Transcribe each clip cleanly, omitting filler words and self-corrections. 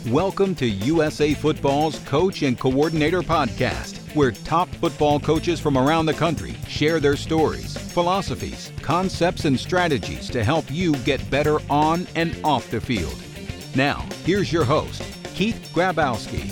Welcome to USA Football's Coach and Coordinator Podcast, where top football coaches from around the country share their stories, philosophies, concepts, and strategies to help you get better on and off the field. Now, here's your host, Keith Grabowski.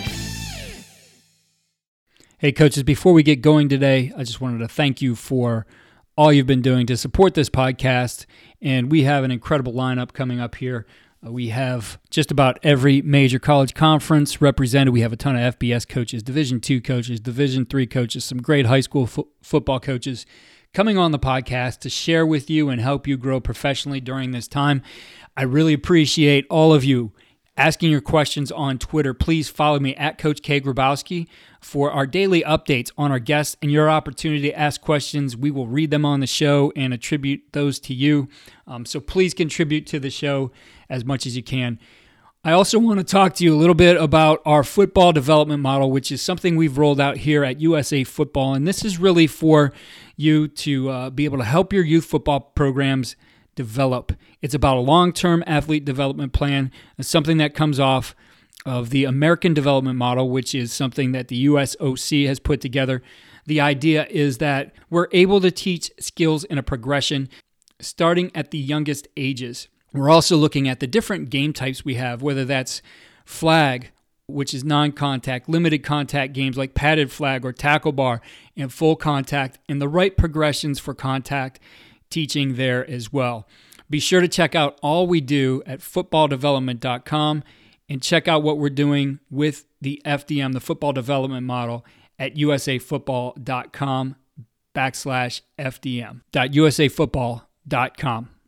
Hey, coaches, before we get going today, I just wanted to thank you for all you've been doing to support this podcast, and we have an incredible lineup coming up here. We have just about every major college conference represented. We have a ton of FBS coaches, Division II coaches, Division III coaches, some great high school football coaches coming on the podcast to share with you and help you grow professionally during this time. I really appreciate all of you asking your questions on Twitter. Please follow me at Coach K. Grabowski for our daily updates on our guests and your opportunity to ask questions. We will read them on the show and attribute those to you. So please contribute to the show as much as you can. I also want to talk to you a little bit about our football development model, which is something we've rolled out here at USA Football. And this is really for you to be able to help your youth football programs develop. It's about a long-term athlete development plan. It's something that comes off of the American Development Model, which is something that the USOC has put together. The idea is that we're able to teach skills in a progression starting at the youngest ages. We're also looking at the different game types we have, whether that's flag, which is non-contact, limited contact games like padded flag or tackle bar, and full contact, and the right progressions for contact teaching there as well. Be sure to check out all we do at footballdevelopment.com and check out what we're doing with the FDM, the football development model, at usafootball.com/FDM. usafootball.com.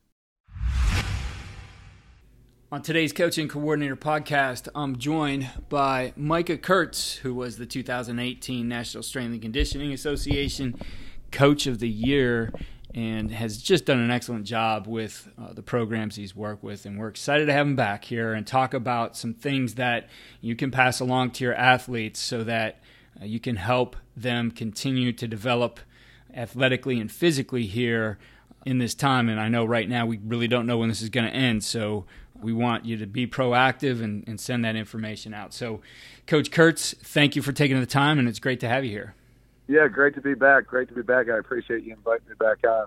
On today's Coaching Coordinator podcast, I'm joined by Micah Kurtz, who was the 2018 National Strength and Conditioning Association Coach of the Year and has just done an excellent job with the programs he's worked with. And we're excited to have him back here and talk about some things that you can pass along to your athletes so that you can help them continue to develop athletically and physically here in this time. And I know right now we really don't know when this is going to end, so we want you to be proactive and send that information out. So, Coach Kurtz, thank you for taking the time, and it's great to have you here. Yeah, great to be back. I appreciate you inviting me back on.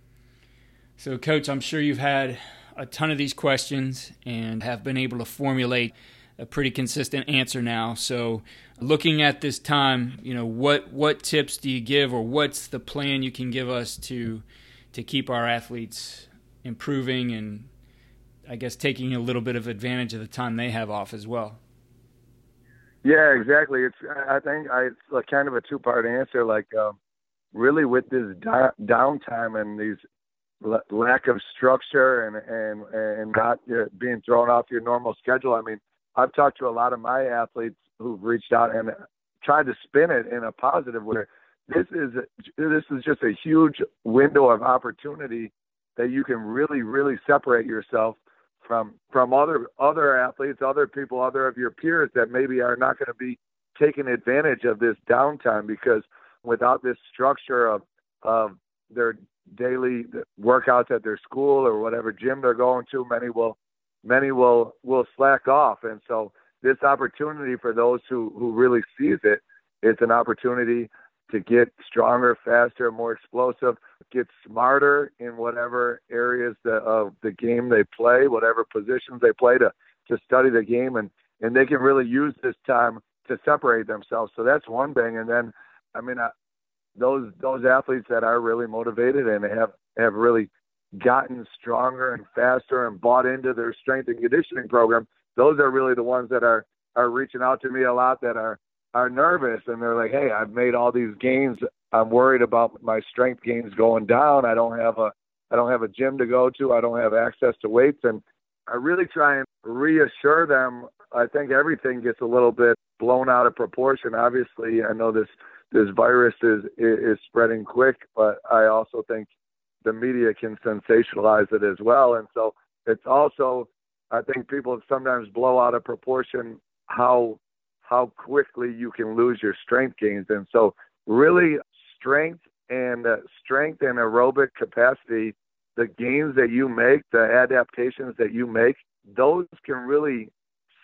So, Coach, I'm sure you've had a ton of these questions and have been able to formulate a pretty consistent answer now. So, looking at this time, what tips do you give, or what's the plan you can give us to keep our athletes improving and, I guess, taking a little bit of advantage of the time they have off as well? Yeah, exactly. I think it's kind of a two-part answer. Really with this downtime and these lack of structure and not being thrown off your normal schedule. I mean, I've talked to a lot of my athletes who've reached out and tried to spin it in a positive way. This is just a huge window of opportunity that you can really, really separate yourself from other athletes, other people, other of your peers that maybe are not going to be taking advantage of this downtime, because without this structure of their daily workouts at their school or whatever gym they're going to, many will slack off. And so this opportunity for those who really sees it, it's an opportunity to get stronger, faster, more explosive, get smarter in whatever areas of the game they play, whatever positions they play, to study the game, and they can really use this time to separate themselves. So that's one thing. And then, I mean, those athletes that are really motivated and have really gotten stronger and faster and bought into their strength and conditioning program, those are really the ones that are reaching out to me a lot, that are nervous, and they're like, hey, I've made all these gains. I'm worried about my strength gains going down. I don't have a gym to go to. I don't have access to weights. And I really try and reassure them. I think everything gets a little bit blown out of proportion. Obviously, I know this virus is spreading quick, but I also think the media can sensationalize it as well. And so it's also, I think people sometimes blow out of proportion how quickly you can lose your strength gains. And so really strength and aerobic capacity, the gains that you make, the adaptations that you make, those can really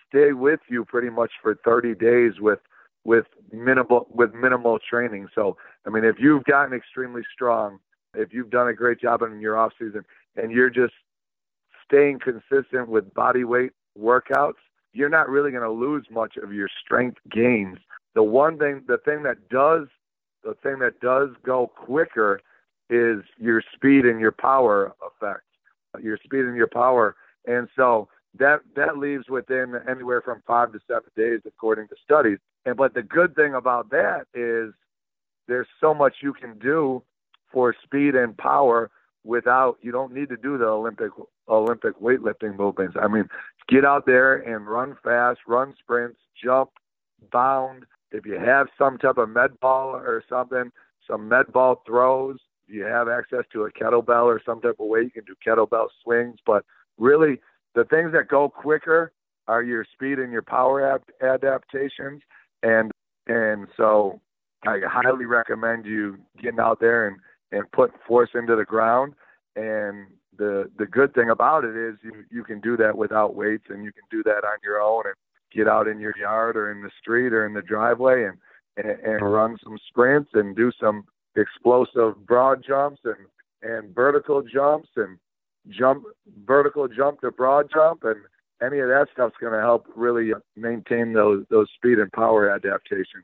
stay with you pretty much for 30 days with minimal training. So, I mean, if you've gotten extremely strong, if you've done a great job in your off season and you're just staying consistent with body weight workouts, you're not really going to lose much of your strength gains. The thing that does go quicker is your speed and your power effect, your speed and your power. And so that leaves within anywhere from 5 to 7 days, according to studies. But the good thing about that is there's so much you can do for speed and power without, you don't need to do the Olympic weightlifting movements. I mean, get out there and run fast, run sprints, jump, bound. If you have some type of med ball or something, some med ball throws, if you have access to a kettlebell or some type of weight, you can do kettlebell swings. But really, the things that go quicker are your speed and your power adaptations. And so I highly recommend you getting out there and putting force into the ground. And the good thing about it is you can do that without weights, and you can do that on your own and get out in your yard or in the street or in the driveway and run some sprints and do some explosive broad jumps and vertical jumps and vertical jump to broad jump, and any of that stuff's going to help really maintain those speed and power adaptations.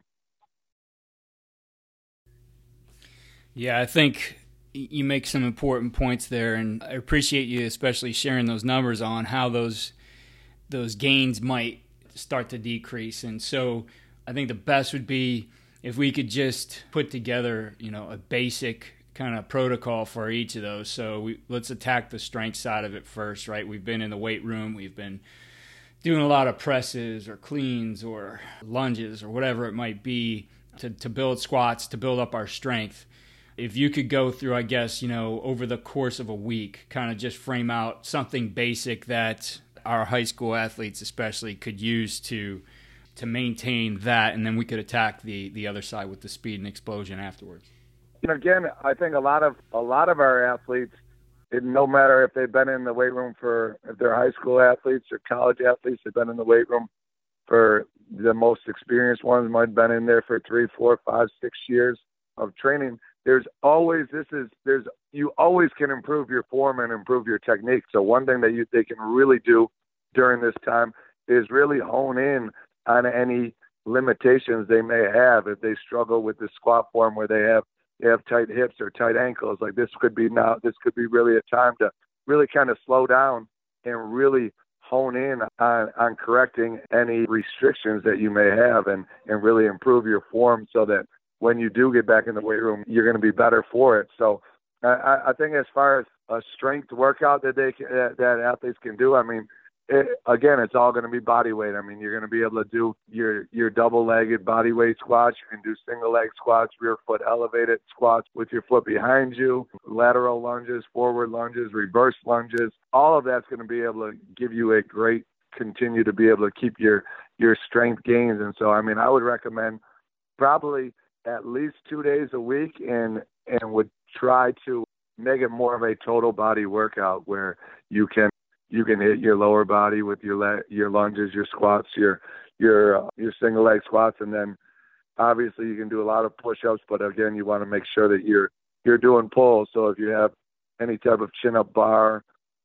Yeah, I think you make some important points there, and I appreciate you especially sharing those numbers on how those gains might start to decrease. And so I think the best would be if we could just put together, a basic kind of protocol for each of those. So let's attack the strength side of it first, right? We've been in the weight room. We've been doing a lot of presses or cleans or lunges or whatever it might be to build squats, to build up our strength. If you could go through, I guess, over the course of a week, kind of just frame out something basic that our high school athletes especially could use to maintain that, and then we could attack the other side with the speed and explosion afterwards. Again, I think a lot of our athletes, no matter if they've been in the weight room if they're high school athletes or college athletes, they've been in the weight room for the most experienced ones, might have been in there for 3, 4, 5, 6 years of training. You always can improve your form and improve your technique. So one thing that they can really do during this time is really hone in on any limitations they may have. If they struggle with the squat form where they have tight hips or tight ankles, like this could be really a time to really kind of slow down and really hone in on correcting any restrictions that you may have and really improve your form so that when you do get back in the weight room, you're going to be better for it. So I think as far as a strength workout that athletes can do, I mean, it's all going to be body weight. I mean, you're going to be able to do your double-legged body weight squats. You can do single-leg squats, rear foot elevated squats with your foot behind you, lateral lunges, forward lunges, reverse lunges. All of that's going to be able to give you continue to be able to keep your strength gains. And so, I mean, I would recommend probably at least 2 days a week and would try to make it more of a total body workout where you can hit your lower body with your lunges, your squats, your single leg squats, and then obviously you can do a lot of push-ups. But again, you want to make sure that you're doing pulls. So if you have any type of chin-up bar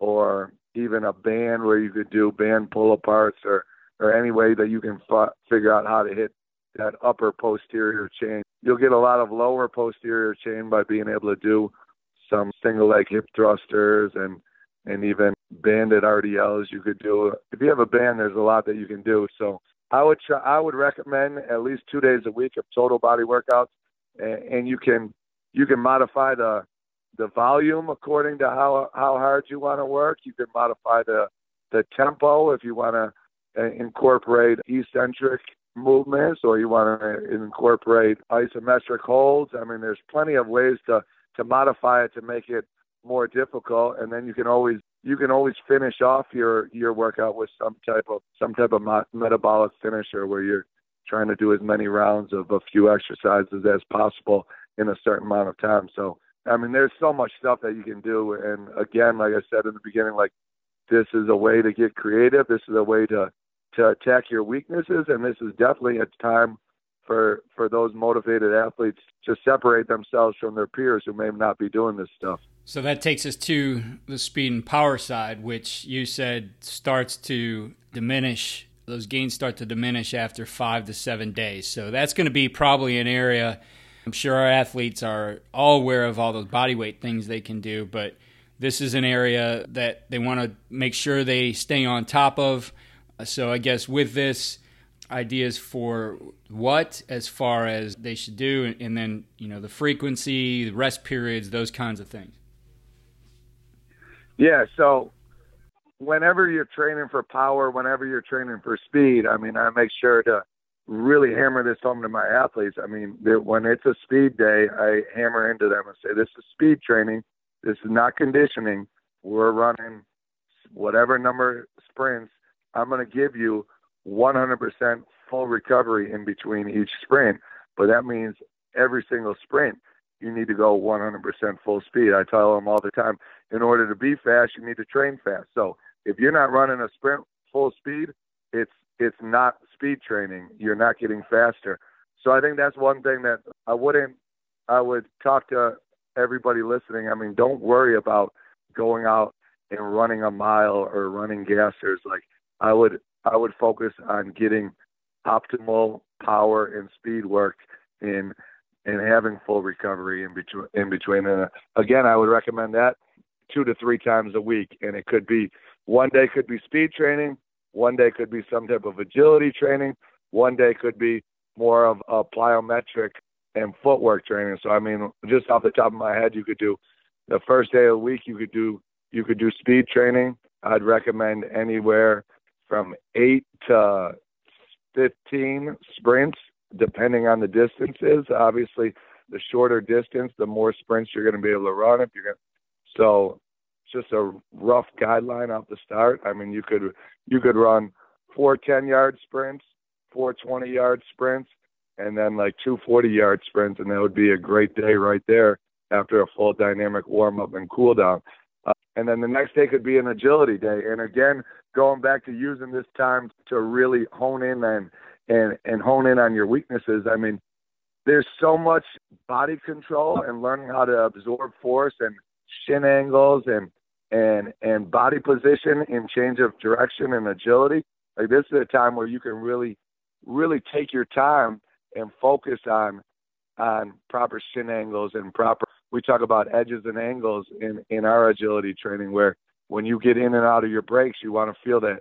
or even a band where you could do band pull-aparts or any way that you can figure out how to hit that upper posterior chain, you'll get a lot of lower posterior chain by being able to do some single leg hip thrusters and even banded RDLs you could do. If you have a band, there's a lot that you can do. So I would recommend at least 2 days a week of total body workouts, and you can modify the volume according to how hard you want to work. You can modify the tempo if you want to incorporate eccentric movements or you want to incorporate isometric holds. I mean, there's plenty of ways to modify it to make it more difficult, and then you can always finish off your workout with some type of metabolic finisher where you're trying to do as many rounds of a few exercises as possible in a certain amount of time. So, I mean, there's so much stuff that you can do. And again, like I said in the beginning, like this is a way to get creative. This is a way to to attack your weaknesses, and this is definitely a time for those motivated athletes to separate themselves from their peers who may not be doing this stuff. So that takes us to the speed and power side, which you said starts to diminish. Those gains start to diminish after 5 to 7 days. So that's going to be probably an area. I'm sure our athletes are all aware of all those body weight things they can do, but this is an area that they want to make sure they stay on top of. So I guess with this, ideas for what as far as they should do, and then, the frequency, the rest periods, those kinds of things. Yeah, so whenever you're training for power, whenever you're training for speed, I make sure to really hammer this home to my athletes. When it's a speed day, I hammer into them and say, this is speed training. This is not conditioning. We're running whatever number sprints. I'm going to give you 100% full recovery in between each sprint. But that means every single sprint, you need to go 100% full speed. I tell them all the time, in order to be fast, you need to train fast. So if you're not running a sprint full speed, it's not speed training. You're not getting faster. So I think that's one thing that I would talk to everybody listening. Don't worry about going out and running a mile or running gassers. Like I would focus on getting optimal power and speed work in and having full recovery in between. And again, I would recommend that 2 to 3 times a week. And it could be one day could be speed training, one day could be some type of agility training, one day could be more of a plyometric and footwork training. So just off the top of my head, you could do the first day of the week. You could do speed training. I'd recommend anywhere from 8 to 15 sprints, depending on the distances. Obviously, the shorter distance, the more sprints you're going to be able to run. So it's just a rough guideline off the start. You could run 4 10-yard sprints, 4 20-yard sprints, and then like 2 40-yard sprints, and that would be a great day right there after a full dynamic warm-up and cool-down. And then the next day could be an agility day. And again, going back to using this time to really hone in and hone in on your weaknesses. There's so much body control and learning how to absorb force and shin angles and body position in change of direction and agility. Like this is a time where you can really, really take your time and focus on proper shin angles and we talk about edges and angles in our agility training, where when you get in and out of your breaks, you want to feel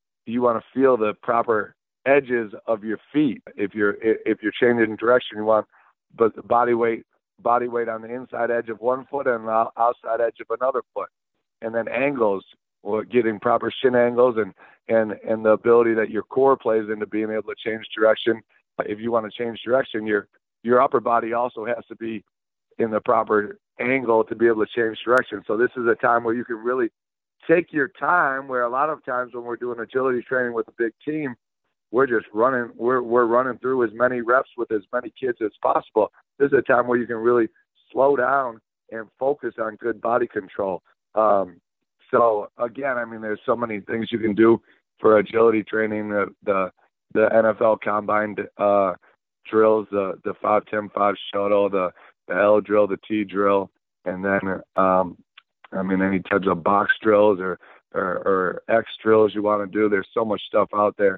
the proper edges of your feet. If you're changing direction, you want the body weight on the inside edge of one foot and the outside edge of another foot. And then angles, or getting proper shin angles and the ability that your core plays into being able to change direction. If you want to change direction, your upper body also has to be in the proper angle to be able to change direction. So this is a time where you can really take your time, where a lot of times when we're doing agility training with a big team, we're just running, we're running through as many reps with as many kids as possible. This is a time where you can really slow down and focus on good body control. So again, there's so many things you can do for agility training. The NFL combined drills, the 5-10-5 shuttle, the L drill, the T drill, and then any types of box drills or X drills you want to do. There's so much stuff out there.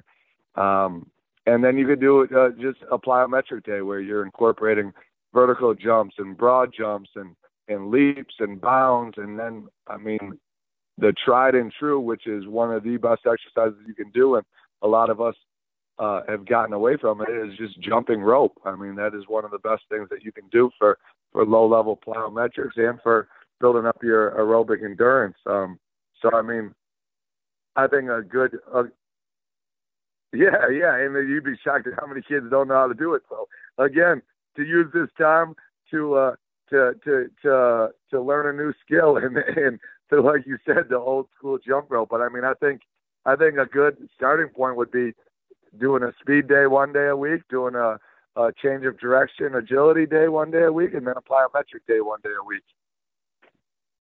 And then you could do just a plyometric day where you're incorporating vertical jumps and broad jumps and leaps and bounds. And then, the tried and true, which is one of the best exercises you can do, and a lot of us have gotten away from it, is just jumping rope. That is one of the best things that you can do for low-level plyometrics and for building up your aerobic endurance. I think a good and you'd be shocked at how many kids don't know how to do it. So again, to use this time to learn a new skill and to, like you said, the old school jump rope. But I think a good starting point would be doing a speed day one day a week, doing a change of direction agility day one day a week, and then a plyometric day one day a week.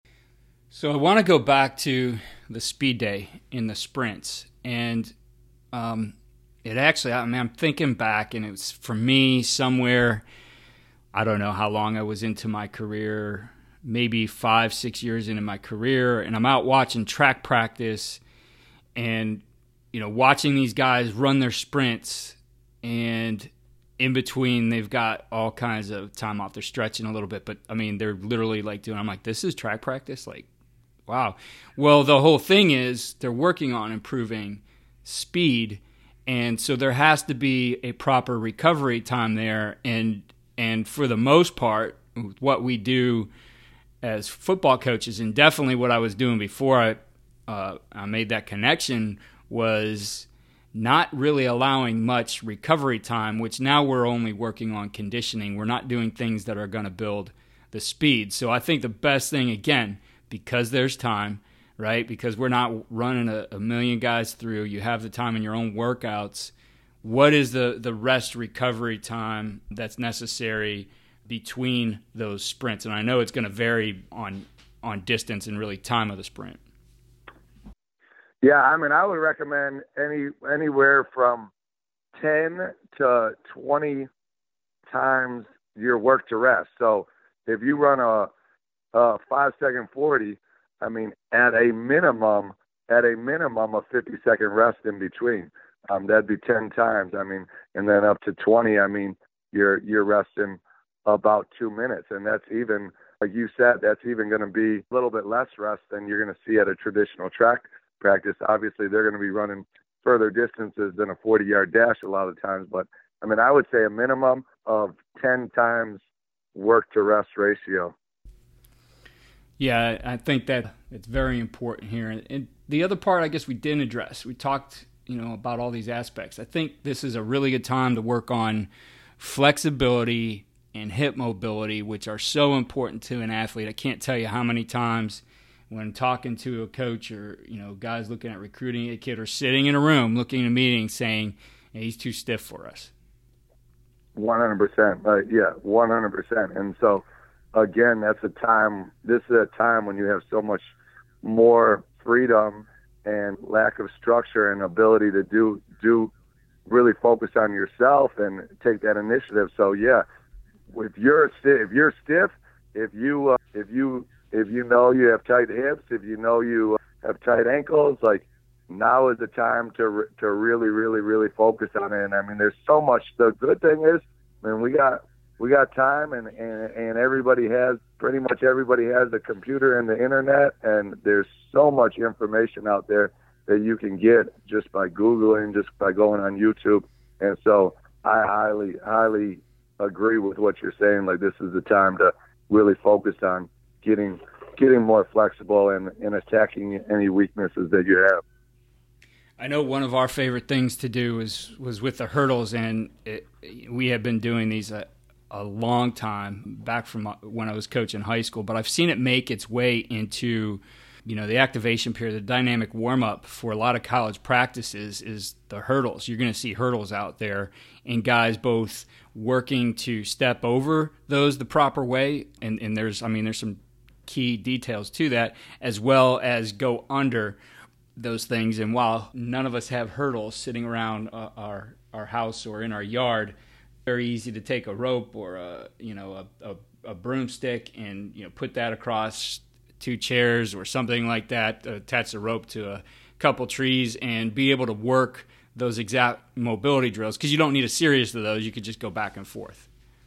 So I want to go back to the speed day in the sprints. And It actually, I mean, I'm thinking back, and it was for me somewhere, I don't know how long I was into my career, maybe 5-6 years into my career, and I'm out watching track practice and, watching these guys run their sprints, and in between they've got all kinds of time off. They're stretching a little bit, but I mean, they're literally like I'm like, this is track practice? Like, wow. Well, the whole thing is they're working on improving speed, and so there has to be a proper recovery time there, and for the most part, what we do as football coaches, and definitely what I was doing before I made that connection, was not really allowing much recovery time, which now we're only working on conditioning. We're not doing things that are going to build the speed. So I think the best thing, again, because there's time, right? Because we're not running a million guys through. You have the time in your own workouts. What is the rest recovery time that's necessary between those sprints? And I know it's going to vary on distance and really time of the sprint. Yeah, I mean, I would recommend anywhere from 10 to 20 times your work to rest. So if you run a 5-second 40, I mean, at a minimum, a 50-second rest in between. That'd be 10 times. I mean, and then up to 20. I mean, you're resting about 2 minutes, and that's even, like you said, that's even going to be a little bit less rest than you're going to see at a traditional track practice. Obviously, they're going to be running further distances than a 40-yard dash a lot of times, but I mean, I would say a minimum of 10 times work to rest ratio. Yeah, I think that it's very important here. And the other part, I guess, we didn't address. We talked, about all these aspects. I think this is a really good time to work on flexibility and hip mobility, which are so important to an athlete. I can't tell you how many times when talking to a coach or, guys looking at recruiting a kid or sitting in a room looking at a meeting saying, hey, he's too stiff for us. 100%. Yeah, 100%. And so, again, this is a time when you have so much more freedom and lack of structure and ability to do really focus on yourself and take that initiative. So yeah, if you're stiff, if you know you have tight hips, if you know you have tight ankles, like, now is the time to really, really, really focus on it. And I mean, there's so much. The good thing is, I mean, we got time, and pretty much everybody has a computer and the internet, and there's so much information out there that you can get just by Googling, just by going on YouTube. And so I highly, highly agree with what you're saying. Like, this is the time to really focus on getting more flexible and attacking any weaknesses that you have. I know one of our favorite things to do was with the hurdles, and we have been doing these a long time, back from when I was coaching high school, but I've seen it make its way into, the activation period. The dynamic warm-up for a lot of college practices is the hurdles. You're going to see hurdles out there, and guys both working to step over those the proper way, and there's some key details to that, as well as go under those things. And while none of us have hurdles sitting around our house or in our yard, very easy to take a rope or a broomstick and put that across 2 chairs or something like that, attach the rope to a couple trees, and be able to work those exact mobility drills, because you don't need a series of those. You could just go back and forth.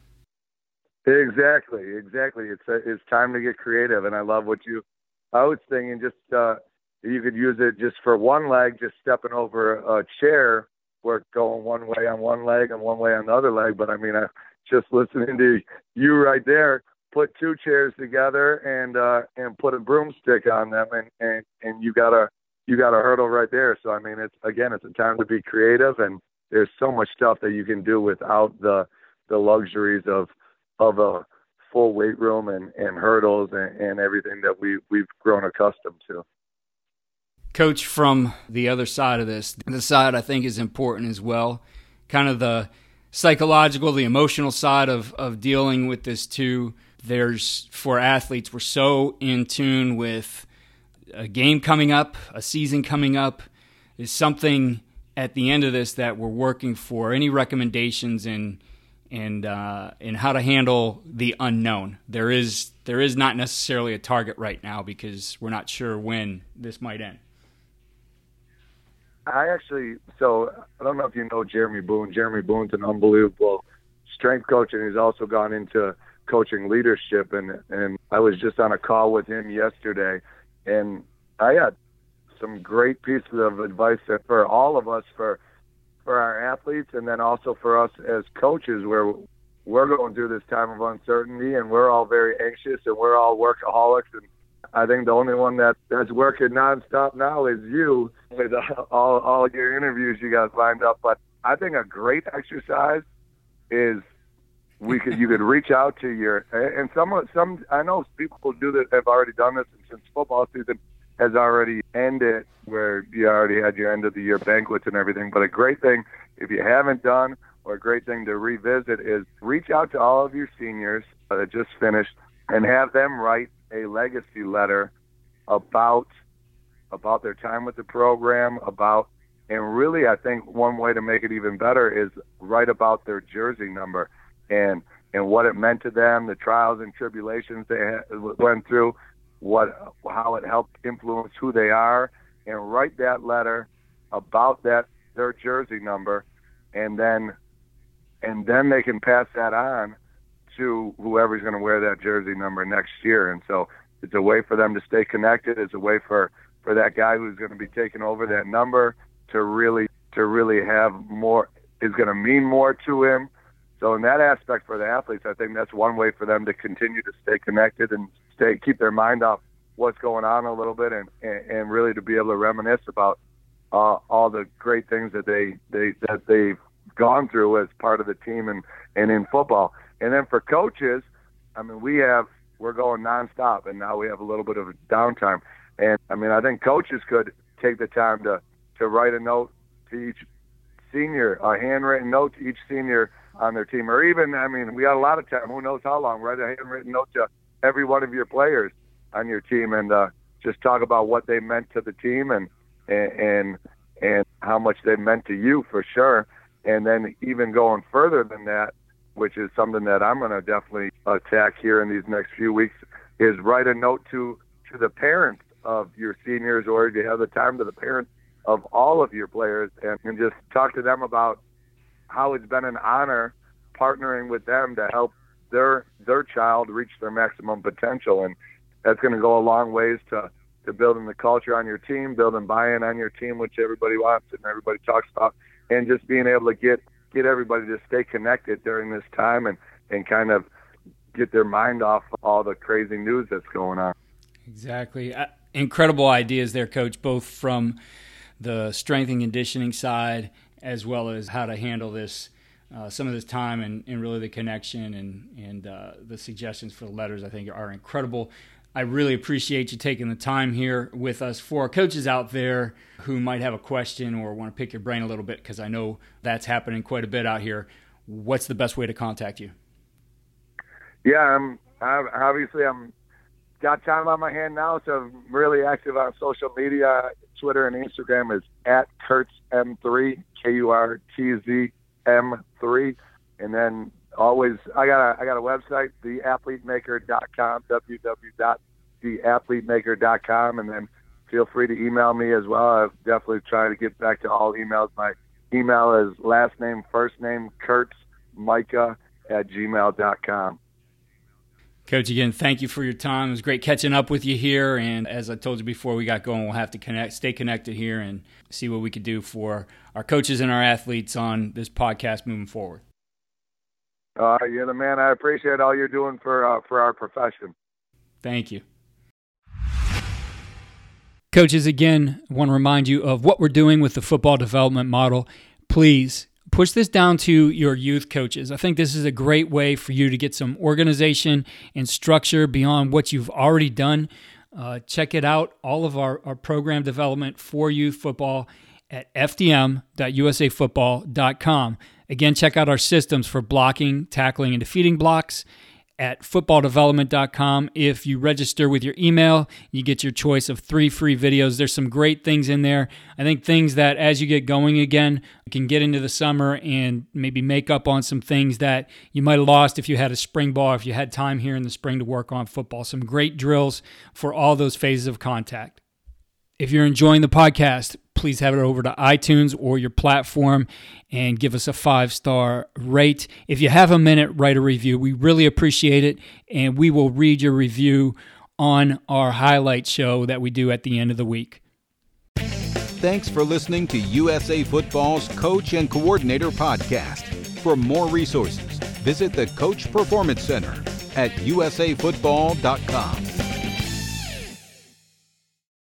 Exactly. It's time to get creative, and I love I was thinking just you could use it just for one leg, just stepping over a chair, where it's going one way on one leg and one way on the other leg. But I mean, just listening to you right there, put 2 chairs together and put a broomstick on them, and you got a hurdle right there. So I mean, it's a time to be creative, and there's so much stuff that you can do without the luxuries of a full weight room and hurdles and everything that we've grown accustomed to. Coach, from the other side of this, the side I think is important as well, kind of the psychological, the emotional side of dealing with this too. For athletes, we're so in tune with a game coming up, a season coming up. Is something at the end of this that we're working for? Any recommendations in how to handle the unknown? There is not necessarily a target right now because we're not sure when this might end. I don't know if you know Jeremy Boone. Jeremy Boone's an unbelievable strength coach, and he's also gone into coaching leadership. And I was just on a call with him yesterday, and I had some great pieces of advice for all of us, for our athletes, and then also for us as coaches, where we're going through this time of uncertainty, and we're all very anxious, and we're all workaholics. And I think the only one that's working nonstop now is you, with all your interviews you got lined up. But I think a great exercise is you could reach out to your, and some I know people do this, have already done this since football season has already ended, where you already had your end of the year banquets and everything. But a great thing, if you haven't done, or a great thing to revisit, is reach out to all of your seniors that just finished and have them write a legacy letter about their time with the program, and really I think one way to make it even better is write about their jersey number and what it meant to them, the trials and tribulations they went through, how it helped influence who they are, and write that letter about their jersey number, and then they can pass that on to whoever's going to wear that jersey number next year. And so it's a way for them to stay connected. It's a way for that guy who's going to be taking over that number to really have more, is going to mean more to him. So in that aspect for the athletes, I think that's one way for them to continue to stay connected and keep their mind off what's going on a little bit, and really to be able to reminisce about all the great things that they've gone through as part of the team and in football. And then for coaches, I mean, we're going nonstop, and now we have a little bit of a downtime. And I mean, I think coaches could take the time to write a note to each senior, a handwritten note to each senior on their team, or even, I mean, we got a lot of time, who knows how long, write a handwritten note to every one of your players on your team, and just talk about what they meant to the team and how much they meant to you, for sure. And then even going further than that, which is something that I'm going to definitely attack here in these next few weeks, is write a note to the parents of your seniors, or if you have the time, to the parents of all of your players, and just talk to them about how it's been an honor partnering with them to help their child reach their maximum potential. And that's going to go a long ways to building the culture on your team, building buy-in on your team, which everybody wants and everybody talks about, and just being able to get everybody to stay connected during this time and kind of get their mind off all the crazy news that's going on. Exactly. Incredible ideas there, Coach, both from the strength and conditioning side as well as how to handle this, some of this time and really the connection and the suggestions for the letters, I think, are incredible. I really appreciate you taking the time here with us. For our coaches out there who might have a question or want to pick your brain a little bit, because I know that's happening quite a bit out here, what's the best way to contact you? Yeah, I'm got time on my hand now, so I'm really active on social media. Twitter and Instagram is at KurtzM3, KurtzM3, and then always I got a website, theathletemaker.com, www.theathletemaker.com, and then feel free to email me as well. I've definitely tried to get back to all emails. My email is last name, first name, KurtzMicah@gmail.com. Coach, again, thank you for your time. It was great catching up with you here. And as I told you before we got going, we'll have to stay connected here and see what we could do for our coaches and our athletes on this podcast moving forward. You're the man. I appreciate all you're doing for our profession. Thank you. Coaches, again, I want to remind you of what we're doing with the football development model. Please push this down to your youth coaches. I think this is a great way for you to get some organization and structure beyond what you've already done. Check it out, all of our program development for youth football at fdm.usafootball.com. Again, check out our systems for blocking, tackling, and defeating blocks at footballdevelopment.com. If you register with your email, you get your choice of 3 free videos. There's some great things in there. I think things that as you get going again, you can get into the summer and maybe make up on some things that you might have lost if you had a spring ball, if you had time here in the spring to work on football. Some great drills for all those phases of contact. If you're enjoying the podcast, please head over to iTunes or your platform and give us a 5-star rate. If you have a minute, write a review. We really appreciate it, and we will read your review on our highlight show that we do at the end of the week. Thanks for listening to USA Football's Coach and Coordinator Podcast. For more resources, visit the Coach Performance Center at usafootball.com.